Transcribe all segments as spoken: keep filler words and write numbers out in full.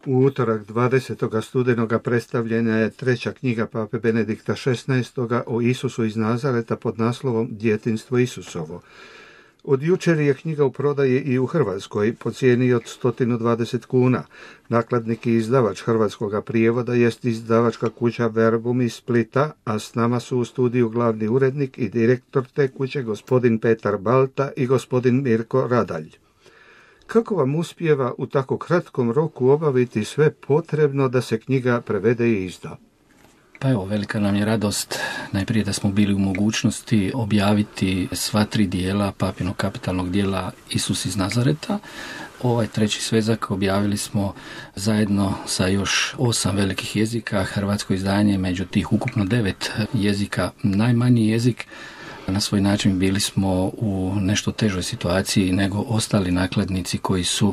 U utorak dvadesetog studenoga predstavljena je treća knjiga pape Benedikta šesnaestog o Isusu iz Nazareta pod naslovom Djetinjstvo Isusovo. Od jučer je knjiga u prodaji i u Hrvatskoj po cijeni od sto dvadeset kuna. Nakladnik i izdavač hrvatskoga prijevoda jest izdavačka kuća Verbum iz Splita, a s nama su u studiju glavni urednik i direktor te kuće gospodin Petar Balta i gospodin Mirko Radalj. Kako vam uspijeva u tako kratkom roku obaviti sve potrebno da se knjiga prevede i izda? Pa evo, velika nam je radost najprije da smo bili u mogućnosti objaviti sva tri dijela papinog kapitalnog dijela Isus iz Nazareta. Ovaj treći svezak objavili smo zajedno sa još osam velikih jezika. Hrvatsko izdanje među tih ukupno devet jezika najmanji jezik. Na svoj način bili smo u nešto težoj situaciji nego ostali nakladnici koji su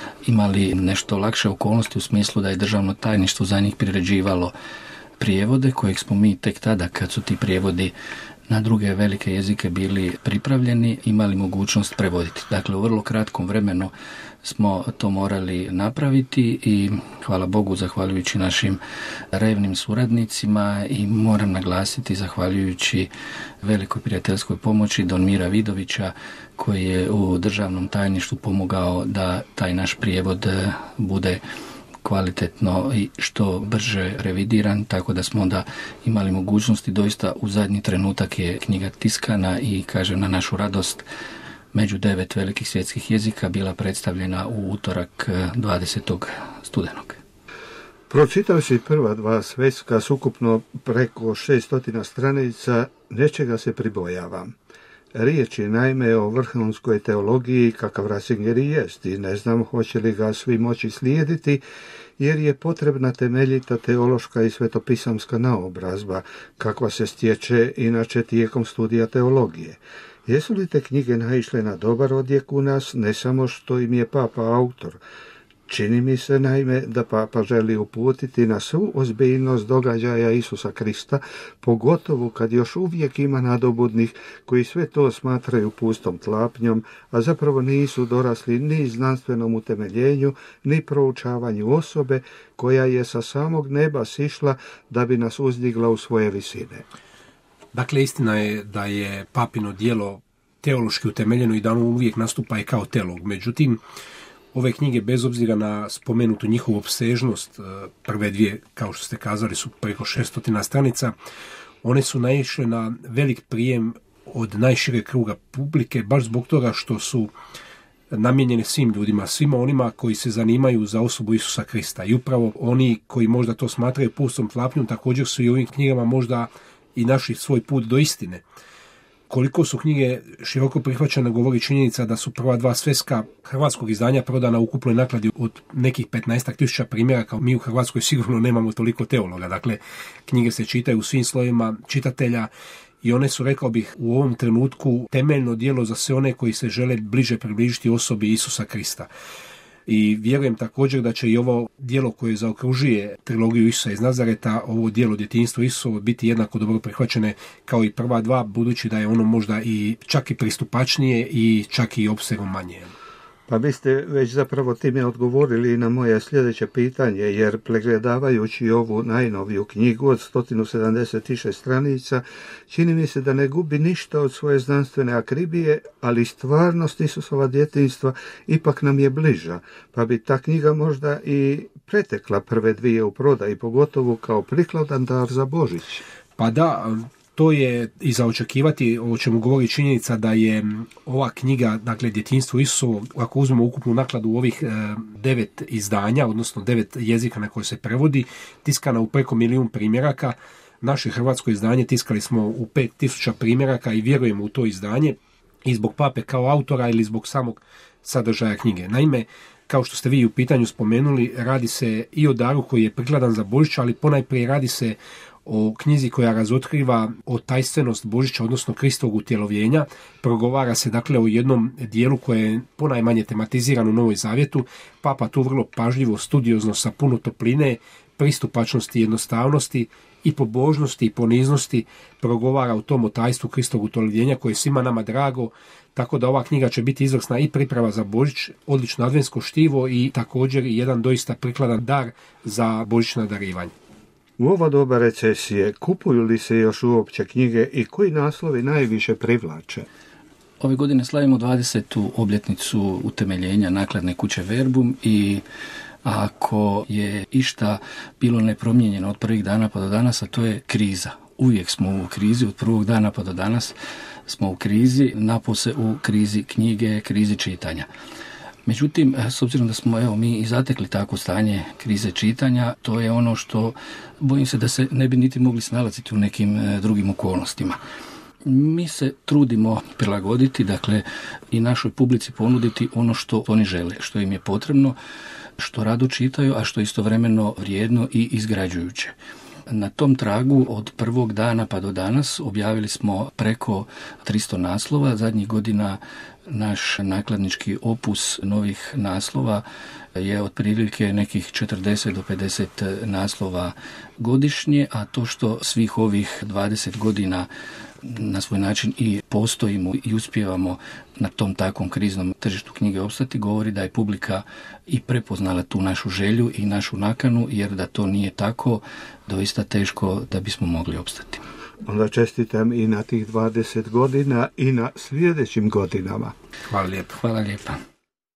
imali nešto lakše okolnosti u smislu da je državno tajništvo za njih priređivalo prijevode kojeg smo mi tek tada kad su ti prijevodi na druge velike jezike bili pripravljeni, imali mogućnost prevoditi. Dakle, u vrlo kratkom vremenu smo to morali napraviti i hvala Bogu, zahvaljujući našim revnim suradnicima i moram naglasiti zahvaljujući velikoj prijateljskoj pomoći Don Mira Vidovića koji je u državnom tajništvu pomogao da taj naš prijevod bude kvalitetno i što brže revidiran, tako da smo onda imali mogućnosti, doista u zadnji trenutak je knjiga tiskana i kažem na našu radost među devet velikih svjetskih jezika bila predstavljena u utorak dvadesetog studenog. Pročitavši prva dva sveska s ukupno preko šeststo stranica, nečega se pribojavam. Riječ je naime o vrhunskoj teologiji kakav Ratzinger i jest i ne znam hoće li ga svi moći slijediti, jer je potrebna temeljita teološka i svetopisamska naobrazba, kakva se stječe inače tijekom studija teologije. Jesu li te knjige naišle na dobar odjek u nas, ne samo što im je papa autor? Čini mi se naime da papa želi uputiti na svu ozbiljnost događaja Isusa Krista, pogotovo kad još uvijek ima nadobudnih koji sve to smatraju pustom tlapnjom, a zapravo nisu dorasli ni znanstvenom utemeljenju, ni proučavanju osobe koja je sa samog neba sišla da bi nas uzdigla u svoje visine. Dakle, istina je da je papino djelo teološki utemeljeno i da on uvijek nastupa i kao teolog. Međutim, ove knjige, bez obzira na spomenutu njihovu opsežnost, prve dvije, kao što ste kazali, su preko šeststo stranica, one su naišle na velik prijem od najšireg kruga publike, baš zbog toga što su namijenjene svim ljudima, svima onima koji se zanimaju za osobu Isusa Krista. I upravo oni koji možda to smatraju pustom tlapnjom, također su i ovim knjigama možda i našli svoj put do istine. Koliko su knjige široko prihvaćene govori činjenica da su prva dva sveska hrvatskog izdanja prodana u ukupnoj nakladi od nekih petnaestak tisuća primjeraka. Mi u Hrvatskoj sigurno nemamo toliko teologa. Dakle, knjige se čitaju u svim slojevima čitatelja i one su, rekao bih, u ovom trenutku temeljno djelo za sve one koji se žele bliže približiti osobi Isusa Krista. I vjerujem također da će i ovo djelo koje zaokružuje trilogiju Isusa iz Nazareta, ovo djelo Djetinjstvo Isusovo, biti jednako dobro prihvaćene kao i prva dva, budući da je ono možda i čak i pristupačnije i čak i opsegom manje. Pa vi ste već zapravo time odgovorili na moje sljedeće pitanje, jer pregledavajući ovu najnoviju knjigu od sto sedamdeset šest stranica, čini mi se da ne gubi ništa od svoje znanstvene akribije, ali stvarnost Isusova djetinjstva ipak nam je bliža, pa bi ta knjiga možda i pretekla prve dvije u prodaji, pogotovo kao prikladan dar za Božić. Pa da, to je i za očekivati, o čemu govori činjenica da je ova knjiga, dakle Djetinjstvo Isusovo, ako uzmemo ukupnu nakladu ovih e, devet izdanja, odnosno devet jezika na koje se prevodi, tiskana u preko milijun primjeraka. Naše hrvatsko izdanje tiskali smo u pet tisuća primjeraka i vjerujemo u to izdanje i zbog pape kao autora ili zbog samog sadržaja knjige. Naime, kao što ste vi u pitanju spomenuli, radi se i o daru koji je prikladan za Božić, ali ponajprije radi se o knjizi koja razotkriva o tajstvenost Božića, odnosno Kristovog utjelovljenja. Progovara se dakle o jednom dijelu koje je ponajmanje tematizirano u Novom Zavjetu. Papa tu vrlo pažljivo, studiozno, sa puno topline, pristupačnosti, jednostavnosti i pobožnosti i poniznosti progovara o tom tajstvu Kristovog utjelovljenja koje je svima nama drago. Tako da ova knjiga će biti izvrsna i priprava za Božić, odlično adventsko štivo i također i jedan doista prikladan dar za božićna darivanja. U ovo doba recesije kupuju li se još uopće knjige i koji naslovi najviše privlače? Ove godine slavimo dvadesetu obljetnicu utemeljenja nakladne kuće Verbum i ako je išta bilo nepromijenjeno od prvih dana pa do danas, a to je kriza. Uvijek smo u krizi, od prvog dana pa do danas smo u krizi, napose u krizi knjige, krizi čitanja. Međutim, s obzirom da smo evo mi i zatekli takvo stanje krize čitanja, to je ono što bojim se da se ne bi niti mogli snalaziti u nekim drugim okolnostima. Mi se trudimo prilagoditi, dakle, i našoj publici ponuditi ono što oni žele, što im je potrebno, što rado čitaju, a što istovremeno vrijedno i izgrađujuće. Na tom tragu od prvog dana pa do danas objavili smo preko tristo naslova. Zadnjih godina naš nakladnički opus novih naslova je otprilike nekih četrdeset do pedeset naslova godišnje, a to što svih ovih dvadeset godina na svoj način i postojimo i uspijevamo na tom takvom kriznom tržištu knjige opstati, govori da je publika i prepoznala tu našu želju i našu nakanu, jer da to nije tako, doista teško da bismo mogli opstati. Onda čestitam i na tih dvadeset godina i na sljedećim godinama. Hvala lijepo. Hvala lijepa.